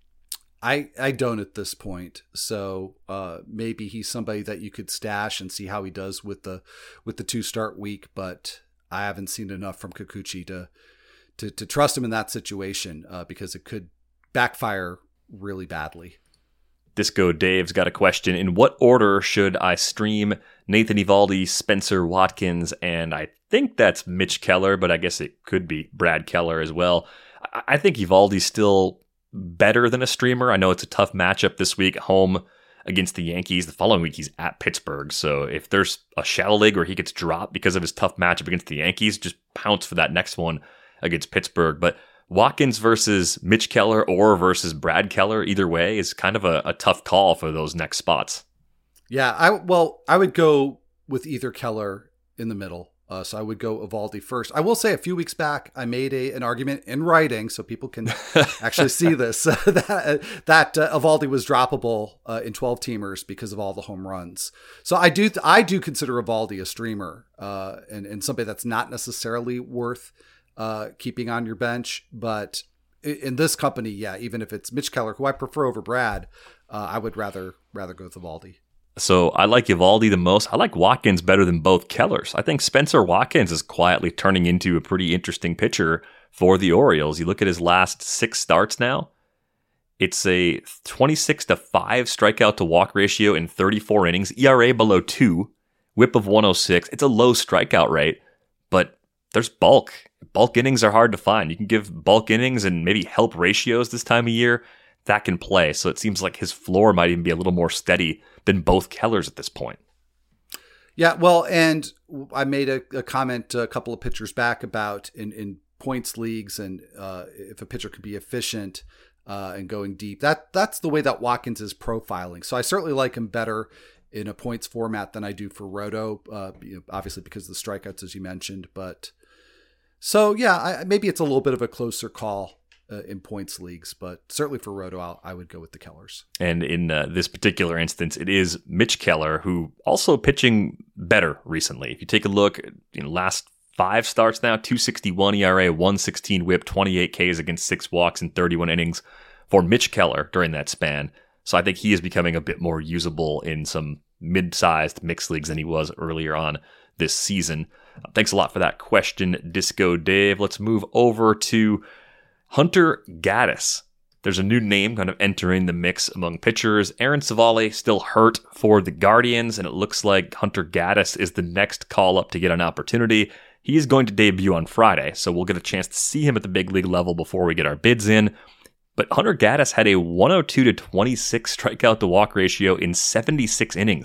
I, I don't at this point. So uh, maybe he's somebody that you could stash and see how he does with the with the two start week. But I haven't seen enough from Kikuchi to to, to trust him in that situation uh, because it could backfire really badly. Disco Dave's got a question. In what order should I stream Nathan Eovaldi, Spencer Watkins, and I think that's Mitch Keller, but I guess it could be Brad Keller as well. I, I think Eovaldi's still better than a streamer. I know it's a tough matchup this week, home against the Yankees. The following week, he's at Pittsburgh. So if there's a shallow league where he gets dropped because of his tough matchup against the Yankees, just pounce for that next one against Pittsburgh. But Watkins versus Mitch Keller or versus Brad Keller, either way, is kind of a, a tough call for those next spots. Yeah, I well, I would go with either Keller in the middle. Uh, so I would go Eovaldi first. I will say a few weeks back, I made a an argument in writing so people can actually see this, that, that uh, Eovaldi was droppable uh, in twelve-teamers because of all the home runs. So I do I do consider Eovaldi a streamer uh, and, and somebody that's not necessarily worth uh, keeping on your bench. But in this company, yeah, even if it's Mitch Keller, who I prefer over Brad, uh, I would rather rather go with Eovaldi. So I like Eovaldi the most. I like Watkins better than both Kellers. I think Spencer Watkins is quietly turning into a pretty interesting pitcher for the Orioles. You look at his last six starts now. It's a twenty-six to five strikeout to walk ratio in thirty-four innings, E R A below two, whip of one oh six. It's a low strikeout rate, but there's bulk. Bulk innings are hard to find. You can give bulk innings and maybe help ratios this time of year. That can play. So it seems like his floor might even be a little more steady than both Kellers at this point. Yeah, well, and I made a, a comment a couple of pitchers back about in, in points leagues and uh, if a pitcher could be efficient uh, and going deep. That that's the way that Watkins is profiling. So I certainly like him better in a points format than I do for Roto, uh, obviously because of the strikeouts, as you mentioned. But so, yeah, I, maybe it's a little bit of a closer call Uh, in points leagues, but certainly for Roto, I'll, I would go with the Kellers. And in uh, this particular instance, it is Mitch Keller, who also pitching better recently. If you take a look, you know, last five starts now, two sixty-one E R A, one sixteen whip, twenty-eight Ks against six walks in thirty-one innings for Mitch Keller during that span. So I think he is becoming a bit more usable in some mid-sized mixed leagues than he was earlier on this season. Uh, thanks a lot for that question, Disco Dave. Let's move over to Hunter Gaddis. There's a new name kind of entering the mix among pitchers. Aaron Civale still hurt for the Guardians, and it looks like Hunter Gaddis is the next call up to get an opportunity. He is going to debut on Friday, so we'll get a chance to see him at the big league level before we get our bids in. But Hunter Gaddis had a one oh two to twenty-six strikeout to walk ratio in seventy-six innings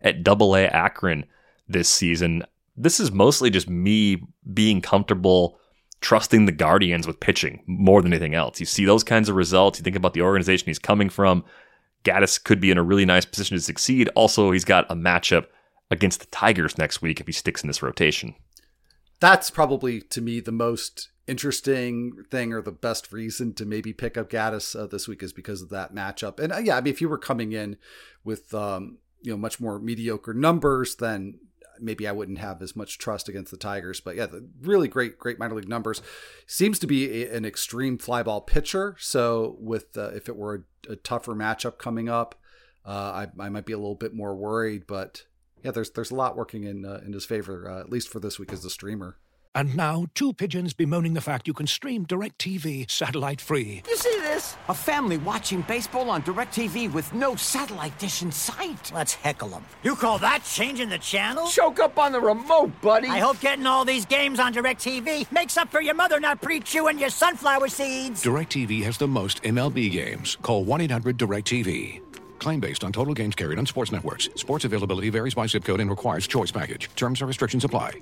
at Double A Akron this season. This is mostly just me being comfortable trusting the Guardians with pitching more than anything else. You see those kinds of results. You think about the organization he's coming from. Gattis could be in a really nice position to succeed. Also, he's got a matchup against the Tigers next week if he sticks in this rotation. That's probably, to me, the most interesting thing or the best reason to maybe pick up Gattis uh, this week is because of that matchup. And uh, yeah, I mean, if you were coming in with um, you know much more mediocre numbers, then maybe I wouldn't have as much trust against the Tigers. But yeah, the really great, great minor league numbers. Seems to be a, an extreme fly ball pitcher. So with uh, if it were a, a tougher matchup coming up, uh, I, I might be a little bit more worried. But yeah, there's there's a lot working in uh, in his favor, uh, at least for this week as the streamer. And now, two pigeons bemoaning the fact you can stream DirecTV satellite-free. You see this? A family watching baseball on DirecTV with no satellite dish in sight. Let's heckle them. You call that changing the channel? Choke up on the remote, buddy. I hope getting all these games on DirecTV makes up for your mother not pre-chewing your sunflower seeds. DirecTV has the most M L B games. Call one eight hundred direct T V. Claim based on total games carried on sports networks. Sports availability varies by zip code and requires choice package. Terms and restrictions apply.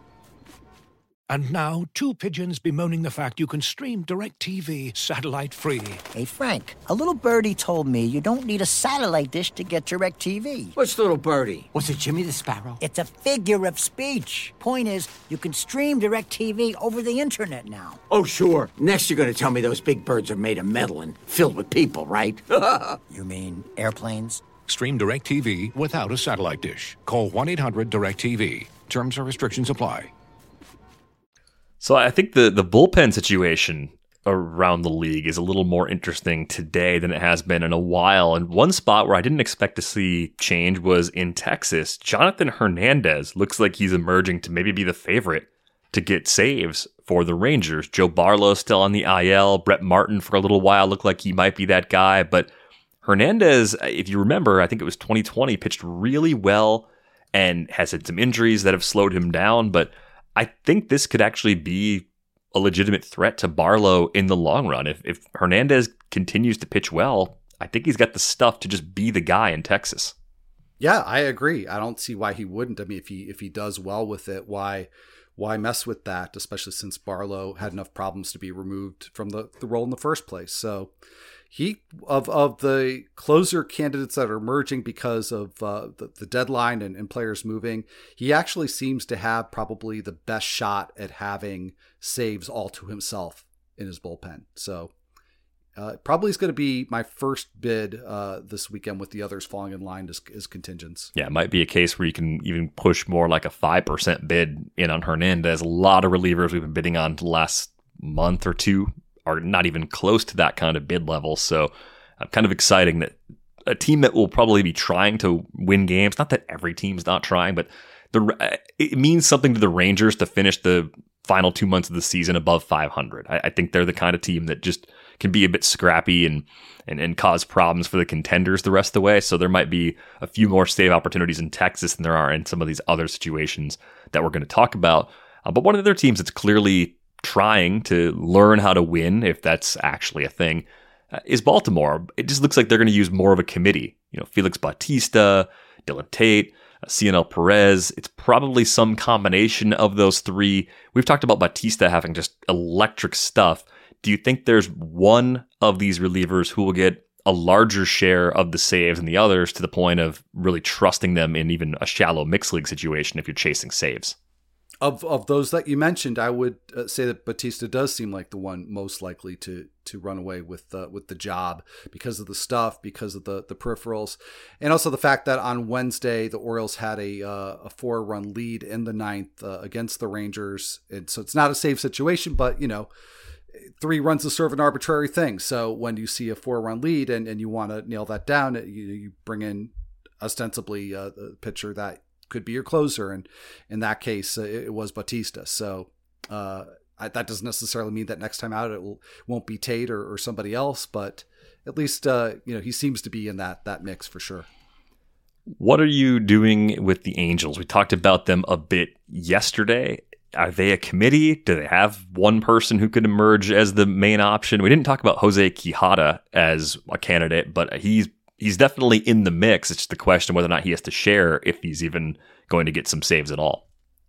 And now, two pigeons bemoaning the fact you can stream DirecTV satellite-free. Hey, Frank, a little birdie told me you don't need a satellite dish to get DirecTV. Which little birdie? Was it Jimmy the Sparrow? It's a figure of speech. Point is, you can stream DirecTV over the internet now. Oh, sure. Next you're going to tell me those big birds are made of metal and filled with people, right? You mean airplanes? Stream DirecTV without a satellite dish. Call one eight hundred direct T V. Terms and restrictions apply. So I think the, the bullpen situation around the league is a little more interesting today than it has been in a while. And one spot where I didn't expect to see change was in Texas. Jonathan Hernandez looks like he's emerging to maybe be the favorite to get saves for the Rangers. Joe Barlow still on the I L. Brett Martin for a little while looked like he might be that guy. But Hernandez, if you remember, I think it was twenty twenty, pitched really well and has had some injuries that have slowed him down. But I think this could actually be a legitimate threat to Barlow in the long run. If if Hernandez continues to pitch well, I think he's got the stuff to just be the guy in Texas. Yeah, I agree. I don't see why he wouldn't. I mean, if he if he does well with it, why why mess with that? Especially since Barlow had enough problems to be removed from the, the role in the first place. So he of of the closer candidates that are emerging because of uh, the, the deadline and, and players moving, he actually seems to have probably the best shot at having saves all to himself in his bullpen. So uh, probably is going to be my first bid uh, this weekend, with the others falling in line as, as contingents. Yeah, it might be a case where you can even push more like a five percent bid in on Hernandez. A lot of relievers we've been bidding on the last month or two are not even close to that kind of bid level. So uh, kind of exciting that a team that will probably be trying to win games, not that every team's not trying, but the it means something to the Rangers to finish the final two months of the season above five hundred. I, I think they're the kind of team that just can be a bit scrappy and, and, and cause problems for the contenders the rest of the way. So there might be a few more save opportunities in Texas than there are in some of these other situations that we're going to talk about. Uh, but one of the other teams that's clearly trying to learn how to win, if that's actually a thing, uh, is Baltimore. It just looks like they're going to use more of a committee. You know, Felix Bautista, Dylan Tate, uh, Cionel Perez. It's probably some combination of those three. We've talked about Bautista having just electric stuff. Do you think there's one of these relievers who will get a larger share of the saves than the others, to the point of really trusting them in even a shallow mixed league situation if you're chasing saves? Of of those that you mentioned, I would uh, say that Bautista does seem like the one most likely to to run away with uh, with the job, because of the stuff, because of the the peripherals, and also the fact that on Wednesday the Orioles had a uh, a four run lead in the ninth uh, against the Rangers, and so it's not a safe situation, but you know, three runs is sort of an arbitrary thing. So when you see a four run lead and, and you want to nail that down, you you bring in ostensibly uh, the pitcher that could be your closer, and in that case uh, it was Bautista. So uh, I, that doesn't necessarily mean that next time out it will, won't be Tate or, or somebody else, but at least uh, you know, he seems to be in that that mix for sure. What are you doing with the Angels? We talked about them a bit yesterday. Are they a committee? Do they have one person who could emerge as the main option? We didn't talk about Jose Quijada as a candidate, but he's he's definitely in the mix. It's just the question whether or not he has to share if he's even going to get some saves at all.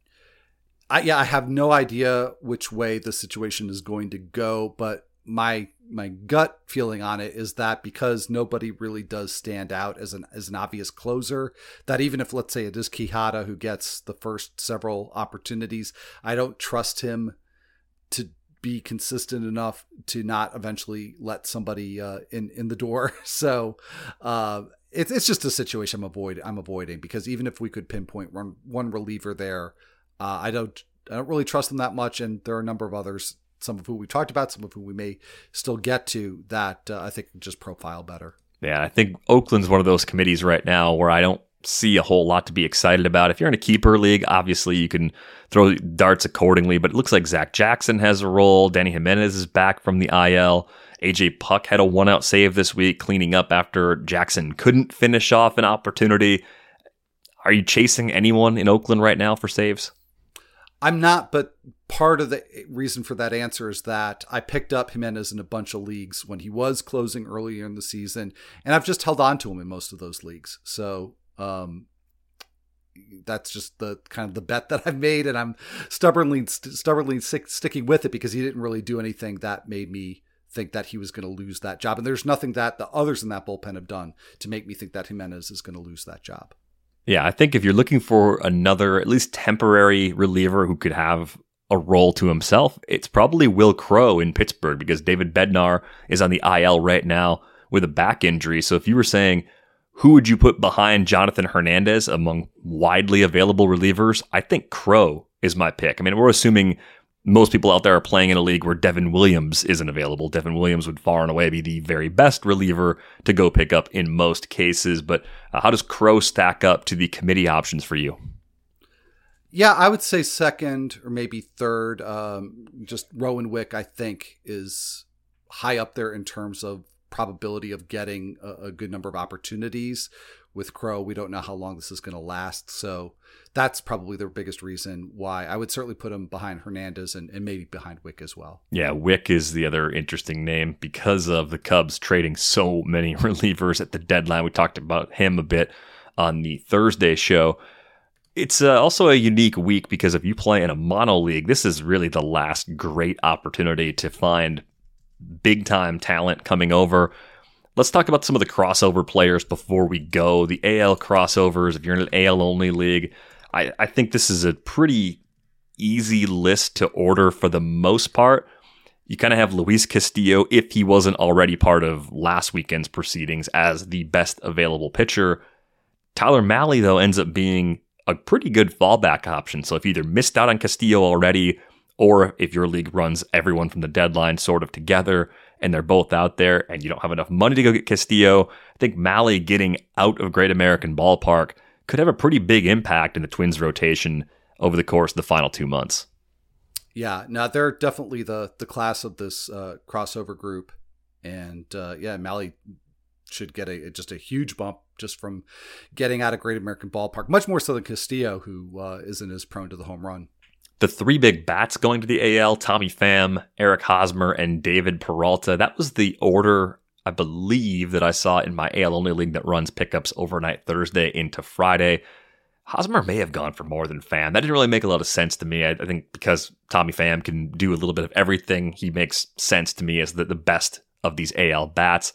I, yeah, I have no idea which way the situation is going to go, but my my gut feeling on it is that because nobody really does stand out as an as an obvious closer, that even if, let's say, it is Quijada who gets the first several opportunities, I don't trust him to be consistent enough to not eventually let somebody uh, in in the door. So uh, it's it's just a situation I'm avoid I'm avoiding because even if we could pinpoint one one reliever there, uh, I don't I don't really trust them that much, and there are a number of others, some of who we talked about, some of who we may still get to, that uh, I think just profile better. Yeah, I think Oakland's one of those committees right now where I don't see a whole lot to be excited about. If you're in a keeper league, obviously you can throw darts accordingly, but it looks like Zach Jackson has a role. Danny Jimenez is back from the I L. A J Puck had a one-out save this week, cleaning up after Jackson couldn't finish off an opportunity. Are you chasing anyone in Oakland right now for saves? I'm not, but part of the reason for that answer is that I picked up Jimenez in a bunch of leagues when he was closing earlier in the season, and I've just held on to him in most of those leagues. So um, that's just the kind of the bet that I've made, and I'm stubbornly stubbornly stick, sticking with it because he didn't really do anything that made me think that he was going to lose that job. And there's nothing that the others in that bullpen have done to make me think that Jimenez is going to lose that job. Yeah, I think if you're looking for another, at least temporary reliever who could have a role to himself, it's probably Will Crowe in Pittsburgh because David Bednar is on the I L right now with a back injury. So if you were saying, who would you put behind Jonathan Hernandez among widely available relievers? I think Crowe is my pick. I mean, we're assuming most people out there are playing in a league where Devin Williams isn't available. Devin Williams would far and away be the very best reliever to go pick up in most cases. But uh, how does Crowe stack up to the committee options for you? Yeah, I would say second or maybe third. Um, just Rowan Wick, I think, is high up there in terms of probability of getting a, a good number of opportunities. With Crowe, we don't know how long this is going to last. So that's probably the biggest reason why I would certainly put him behind Hernandez and, and maybe behind Wick as well. Yeah, Wick is the other interesting name because of the Cubs trading so many relievers at the deadline. We talked about him a bit on the Thursday show. It's uh, also a unique week because if you play in a mono league, this is really the last great opportunity to find big-time talent coming over. Let's talk about some of the crossover players before we go. The A L crossovers, if you're in an A L-only league, I, I think this is a pretty easy list to order for the most part. You kind of have Luis Castillo, if he wasn't already part of last weekend's proceedings, as the best available pitcher. Tyler Mahle, though, ends up being a pretty good fallback option. So if you either missed out on Castillo already, or if your league runs everyone from the deadline sort of together, and they're both out there, and you don't have enough money to go get Castillo, I think Mahle getting out of Great American Ballpark could have a pretty big impact in the Twins rotation over the course of the final two months. Yeah, no, they're definitely the the class of this uh, crossover group, and uh, yeah, Mahle should get a just a huge bump just from getting out of Great American Ballpark, much more so than Castillo, who uh, isn't as prone to the home run. The three big bats going to the A L, Tommy Pham, Eric Hosmer, and David Peralta. That was the order, I believe, that I saw in my A L-only league that runs pickups overnight Thursday into Friday. Hosmer may have gone for more than Pham. That didn't really make a lot of sense to me. I, I think because Tommy Pham can do a little bit of everything, he makes sense to me as the, the best of these A L bats.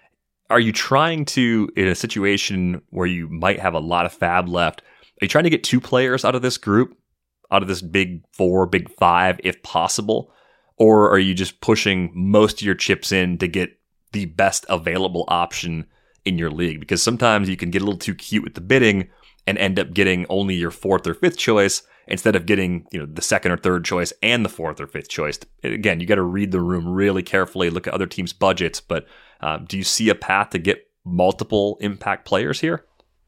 Are you trying to, in a situation where you might have a lot of fab left, are you trying to get two players out of this group? Out of this big four, big five, if possible? Or are you just pushing most of your chips in to get the best available option in your league? Because sometimes you can get a little too cute with the bidding and end up getting only your fourth or fifth choice instead of getting, you know, the second or third choice and the fourth or fifth choice. Again, you got to read the room really carefully, look at other teams' budgets. But uh, do you see a path to get multiple impact players here?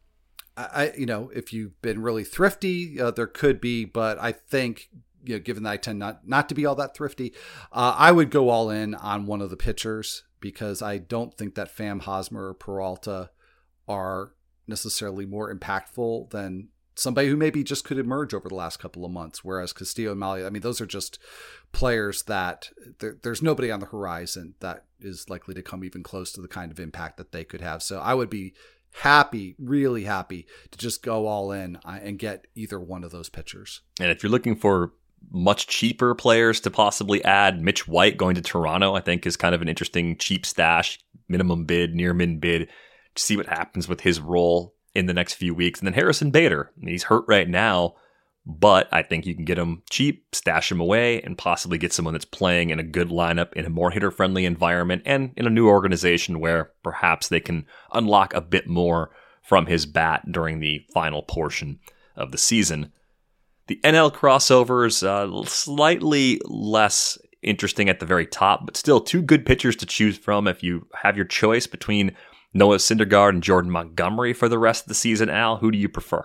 I, you know, if you've been really thrifty, uh, there could be, but I think, you know, given that I tend not, not to be all that thrifty, uh, I would go all in on one of the pitchers because I don't think that Pham, Hosmer, or Peralta are necessarily more impactful than somebody who maybe just could emerge over the last couple of months. Whereas Castillo and Malia, I mean, those are just players that there, there's nobody on the horizon that is likely to come even close to the kind of impact that they could have. So I would be happy, really happy to just go all in and get either one of those pitchers. And if you're looking for much cheaper players to possibly add, Mitch White going to Toronto, I think is kind of an interesting cheap stash, minimum bid, near min bid, to see what happens with his role in the next few weeks. And then Harrison Bader, I mean, he's hurt right now, but I think you can get him cheap, stash him away, and possibly get someone that's playing in a good lineup in a more hitter-friendly environment and in a new organization where perhaps they can unlock a bit more from his bat during the final portion of the season. The N L crossovers, uh, slightly less interesting at the very top, but still two good pitchers to choose from if you have your choice between Noah Syndergaard and Jordan Montgomery for the rest of the season. Al, who do you prefer?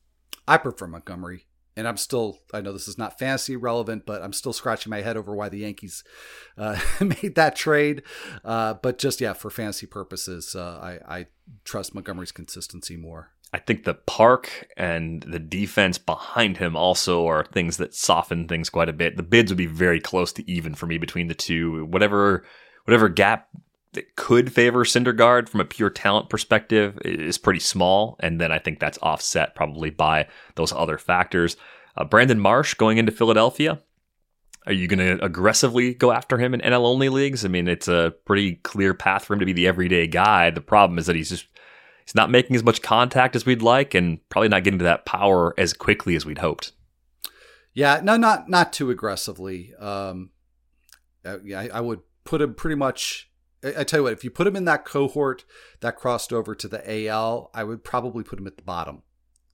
I prefer Montgomery. And I'm still, I know this is not fantasy relevant, but I'm still scratching my head over why the Yankees uh, made that trade. Uh, but just, yeah, for fantasy purposes, uh, I, I trust Montgomery's consistency more. I think the park and the defense behind him also are things that soften things quite a bit. The bids would be very close to even for me between the two. Whatever whatever gap that could favor Syndergaard from a pure talent perspective is pretty small, and then I think that's offset probably by those other factors. Uh, Brandon Marsh going into Philadelphia. Are you going to aggressively go after him in N L-only leagues? I mean, it's a pretty clear path for him to be the everyday guy. The problem is that he's just He's not making as much contact as we'd like and probably not getting to that power as quickly as we'd hoped. Yeah, no, not not too aggressively. Um, yeah, I, I would put him pretty much... I, I tell you what, if you put him in that cohort that crossed over to the A L, I would probably put him at the bottom.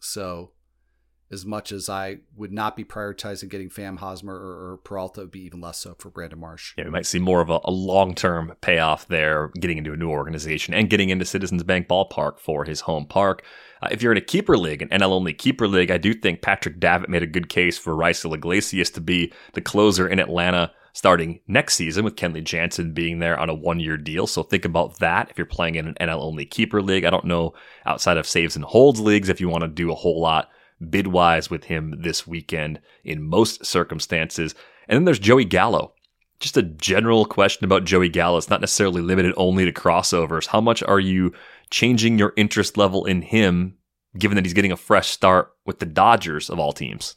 So as much as I would not be prioritizing getting Pham Hosmer or, or Peralta, it would be even less so for Brandon Marsh. Yeah, we might see more of a, a long-term payoff there, getting into a new organization and getting into Citizens Bank Ballpark for his home park. Uh, if you're in a keeper league, an N L-only keeper league, I do think Patrick Davitt made a good case for Raisel Iglesias to be the closer in Atlanta starting next season, with Kenley Jansen being there on a one-year deal. So think about that if you're playing in an N L-only keeper league. I don't know, outside of saves and holds leagues, if you want to do a whole lot bid-wise with him this weekend in most circumstances. And then there's Joey Gallo. Just a general question about Joey Gallo. It's not necessarily limited only to crossovers. How much are you changing your interest level in him, given that he's getting a fresh start with the Dodgers of all teams?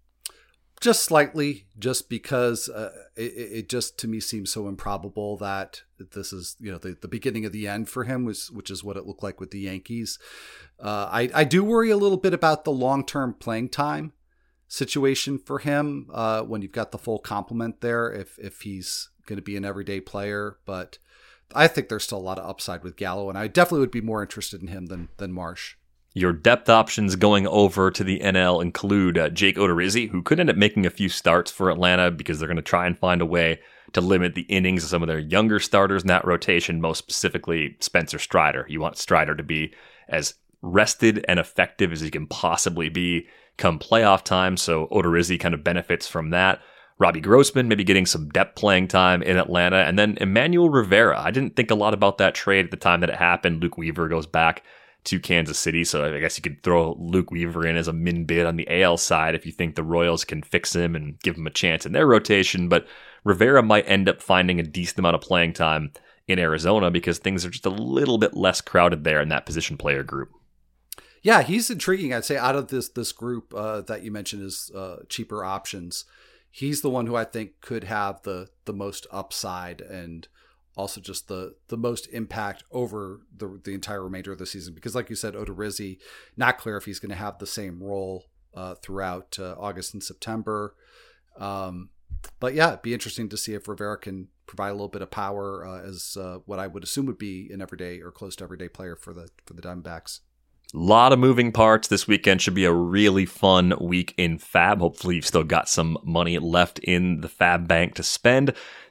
Just slightly, just because uh, it, it just to me seems so improbable that this is, you know, the, the beginning of the end for him, which, which is what it looked like with the Yankees. Uh, I, I do worry a little bit about the long-term playing time situation for him uh, when you've got the full complement there, if, if he's going to be an everyday player. But I think there's still a lot of upside with Gallo, and I definitely would be more interested in him than, than Marsh. Your depth options going over to the N L include uh, Jake Odorizzi, who could end up making a few starts for Atlanta because they're going to try and find a way to limit the innings of some of their younger starters in that rotation, most specifically Spencer Strider. You want Strider to be as rested and effective as he can possibly be come playoff time, so Odorizzi kind of benefits from that. Robbie Grossman maybe getting some depth playing time in Atlanta, and then Emmanuel Rivera. I didn't think a lot about that trade at the time that it happened. Luke Weaver goes back to Kansas City, so I guess you could throw Luke Weaver in as a min bid on the A L side if you think the Royals can fix him and give him a chance in their rotation, but Rivera might end up finding a decent amount of playing time in Arizona because things are just a little bit less crowded there in that position player group. Yeah, he's intriguing. I'd say out of this this group uh, that you mentioned is uh, cheaper options, he's the one who I think could have the the most upside and also just the the most impact over the the entire remainder of the season. Because like you said, Odorizzi, not clear if he's going to have the same role uh, throughout uh, August and September. Um, but yeah, it'd be interesting to see if Rivera can provide a little bit of power uh, as uh, what I would assume would be an everyday or close to everyday player for the for the Diamondbacks. A lot of moving parts. This weekend should be a really fun week in Fab. Hopefully you've still got some money left in the Fab bank to spend.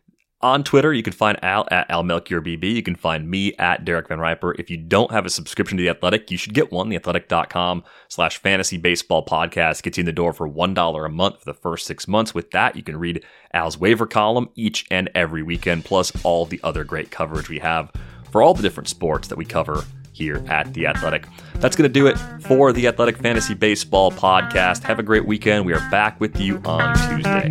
On Twitter, you can find Al at AlMelchiorBB. You can find me at Derek Van Riper. If you don't have a subscription to The Athletic, you should get one. TheAthletic.com slash fantasy baseball podcast gets you in the door for one dollar a month for the first six months. With that, you can read Al's waiver column each and every weekend, plus all the other great coverage we have for all the different sports that we cover here at The Athletic. That's going to do it for the Athletic Fantasy Baseball podcast. Have a great weekend. We are back with you on Tuesday.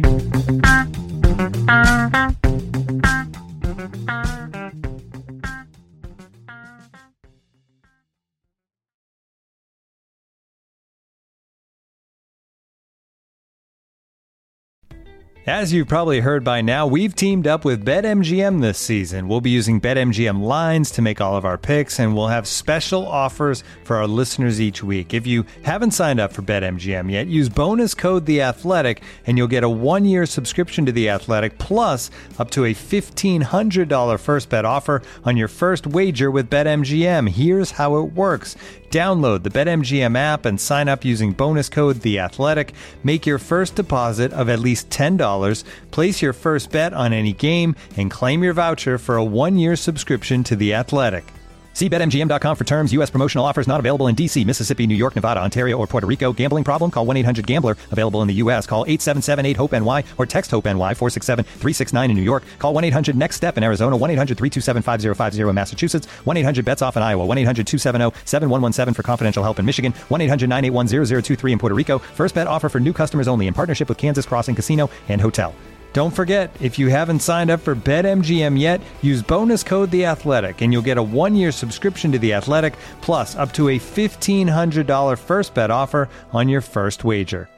As you've probably heard by now, we've teamed up with BetMGM this season. We'll be using BetMGM lines to make all of our picks, and we'll have special offers for our listeners each week. If you haven't signed up for BetMGM yet, use bonus code The Athletic, and you'll get a one-year subscription to The Athletic, plus up to a fifteen hundred dollars first bet offer on your first wager with BetMGM. Here's how it works. Download the BetMGM app and sign up using bonus code The Athletic. Make your first deposit of at least ten dollars, place your first bet on any game, and claim your voucher for a one-year subscription to The Athletic. See Bet M G M dot com for terms. U S promotional offers not available in D C, Mississippi, New York, Nevada, Ontario, or Puerto Rico. Gambling problem? Call one eight hundred gambler. Available in the U S. Call eight seven seven eight hope N Y or text HOPE-NY four six seven three six nine in New York. Call one eight hundred next step in Arizona. one eight hundred three two seven five zero five zero in Massachusetts. one eight hundred bets off in Iowa. one eight hundred two seven zero seven one one seven for confidential help in Michigan. one eight hundred nine eight one zero zero two three in Puerto Rico. First bet offer for new customers only in partnership with Kansas Crossing Casino and Hotel. Don't forget, if you haven't signed up for BetMGM yet, use bonus code The Athletic, and you'll get a one-year subscription to The Athletic, plus up to a fifteen hundred dollars first bet offer on your first wager.